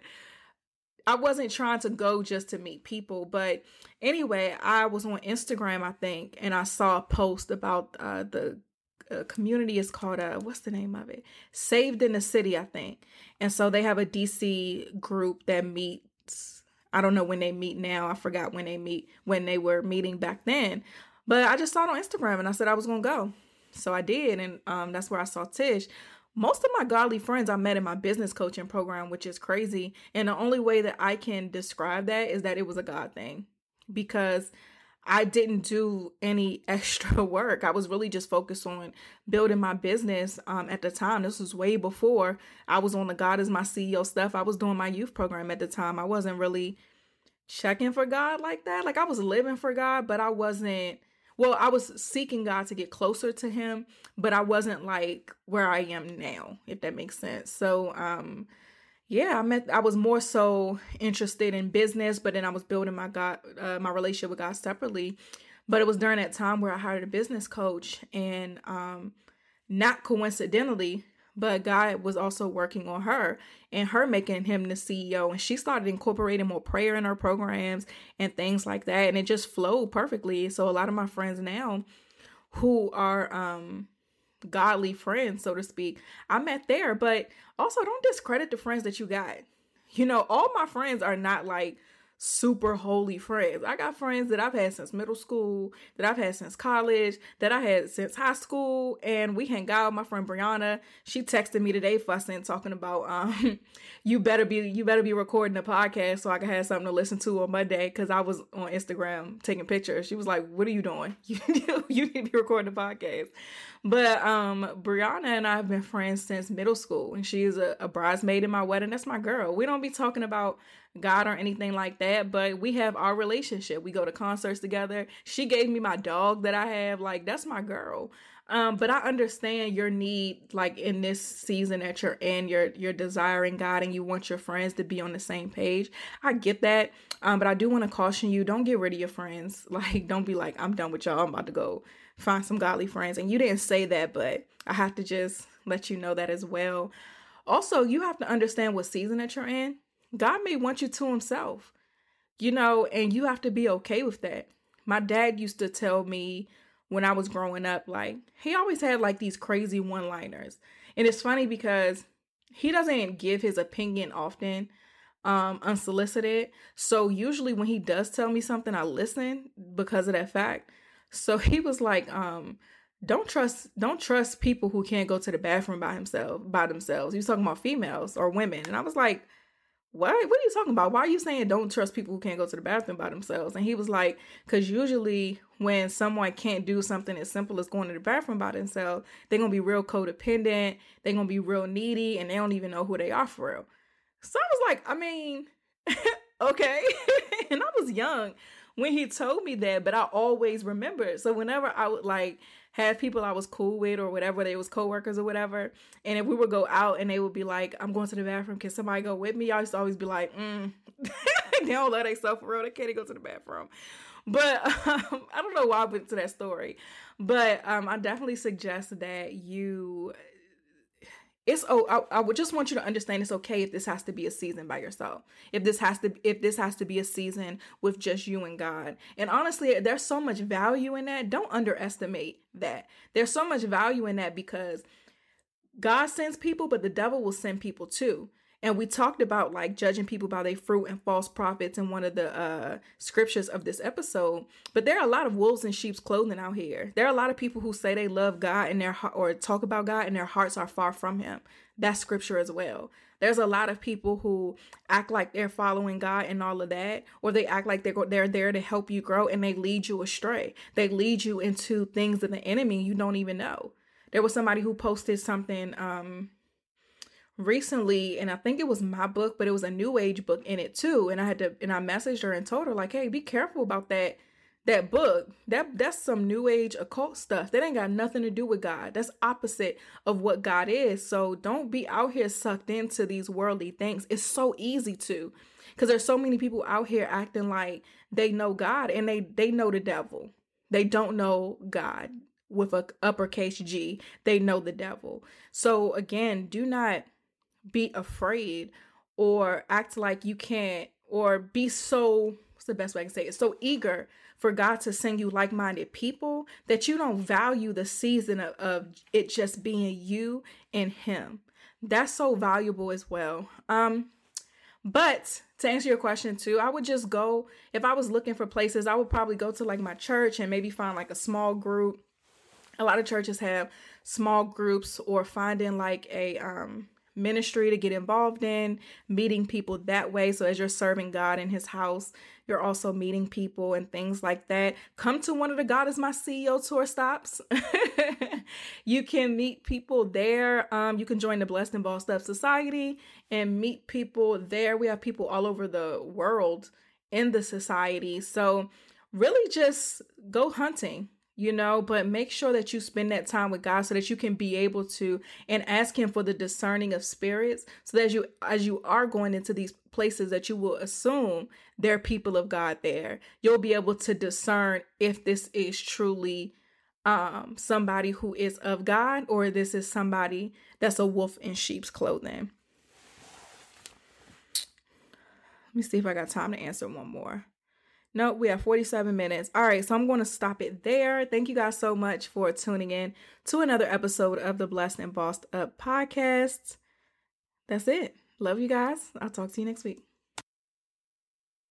I wasn't trying to go just to meet people. But anyway, I was on Instagram, I think, and I saw a post about uh, the uh, community is called, uh, what's the name of it? Saved in the City, I think. And so they have a D C group that meets, I don't know when they meet now. I forgot when they meet, when they were meeting back then. But I just saw it on Instagram and I said I was going to go. So I did. And um, that's where I saw Tish. Most of my godly friends I met in my business coaching program, which is crazy. And the only way that I can describe that is that it was a God thing, because I didn't do any extra work. I was really just focused on building my business um, at the time. This was way before I was on the God is my C E O stuff. I was doing my youth program at the time. I wasn't really checking for God like that. Like I was living for God, but I wasn't, well, I was seeking God to get closer to him, but I wasn't like where I am now, if that makes sense. So, um, yeah, I met, I was more so interested in business, but then I was building my God, uh, my relationship with God separately. But it was during that time where I hired a business coach, and um, not coincidentally, but God was also working on her and her making him the C E O. And she started incorporating more prayer in her programs and things like that. And it just flowed perfectly. So a lot of my friends now who are um, godly friends, so to speak, I met there. But also don't discredit the friends that you got. You know, all my friends are not like super holy friends. I got friends that I've had since middle school, that I've had since college, that I had since high school, and we hang out. My friend Brianna, she texted me today fussing, talking about um you better be you better be recording a podcast so I can have something to listen to on Monday, because I was on Instagram taking pictures. She was like, what are you doing? You, you need to be recording a podcast. But um Brianna and I have been friends since middle school, and she is a, a bridesmaid in my wedding. That's my girl. We don't be talking about God or anything like that, but we have our relationship. We go to concerts together. She gave me my dog that I have. Like, that's my girl. Um, but I understand your need, like in this season that you're in, you're you're desiring God and you want your friends to be on the same page. I get that. Um, but I do want to caution you, don't get rid of your friends. Like, don't be like, I'm done with y'all. I'm about to go find some godly friends. And you didn't say that, but I have to just let you know that as well. Also, you have to understand what season that you're in. God may want you to himself, you know, and you have to be okay with that. My dad used to tell me when I was growing up, like, he always had like these crazy one-liners. And it's funny because he doesn't give his opinion often, um, unsolicited. So usually when he does tell me something, I listen because of that fact. So he was like, um, don't trust, don't trust people who can't go to the bathroom by himself, by themselves. He was talking about females or women. And I was like, what? What are you talking about? Why are you saying don't trust people who can't go to the bathroom by themselves? And he was like, because usually when someone can't do something as simple as going to the bathroom by themselves, they're going to be real codependent. They're going to be real needy, and they don't even know who they are for real. So I was like, I mean, okay. And I was young when he told me that, but I always remembered. So whenever I would like have people I was cool with or whatever, they was coworkers or whatever, and if we would go out and they would be like, I'm going to the bathroom, can somebody go with me? I used to always be like, mm. They don't let themselves for real, they can't even go to the bathroom. But um, I don't know why I went to that story, but um, I definitely suggest that you, it's, oh, I, I would just want you to understand it's okay if this has to be a season by yourself. If this has to, if this has to be a season with just you and God. And honestly, there's so much value in that. Don't underestimate that. There's so much value in that because God sends people, but the devil will send people too. And we talked about like judging people by their fruit and false prophets in one of the uh, scriptures of this episode. But there are a lot of wolves in sheep's clothing out here. There are a lot of people who say they love God and their or talk about God and their hearts are far from him. That's scripture as well. There's a lot of people who act like they're following God and all of that, or they act like they're they're there to help you grow, and they lead you astray. They lead you into things of the enemy you don't even know. There was somebody who posted something um, recently, and I think it was my book, but it was a new age book in it too. And I had to, and I messaged her and told her like, hey, be careful about that, that book, that that's some new age occult stuff. That ain't got nothing to do with God. That's opposite of what God is. So don't be out here sucked into these worldly things. It's so easy to, because there's so many people out here acting like they know God, and they they know the devil. They don't know God with a uppercase G. They know the devil. So again, do not be afraid or act like you can't, or be so, what's the best way I can say it? So eager for God to send you like-minded people that you don't value the season of, of it just being you and him. That's so valuable as well. Um, but to answer your question too, I would just go, if I was looking for places, I would probably go to like my church and maybe find like a small group. A lot of churches have small groups, or finding like a um, ministry to get involved in, meeting people that way. So as you're serving God in his house, you're also meeting people and things like that. Come to one of the God is My C E O tour stops. You can meet people there. Um, you can join the Blessed and Bossed Up Society and meet people there. We have people all over the world in the society. So really just go hunting, you know, but make sure that you spend that time with God so that you can be able to, and ask him for the discerning of spirits, so that as you, as you are going into these places that you will assume there are people of God there, you'll be able to discern if this is truly um, somebody who is of God, or this is somebody that's a wolf in sheep's clothing. Let me see if I got time to answer one more. No, we have forty-seven minutes. All right, so I'm going to stop it there. Thank you guys so much for tuning in to another episode of the Blessed and Bossed Up podcast. That's it. Love you guys. I'll talk to you next week.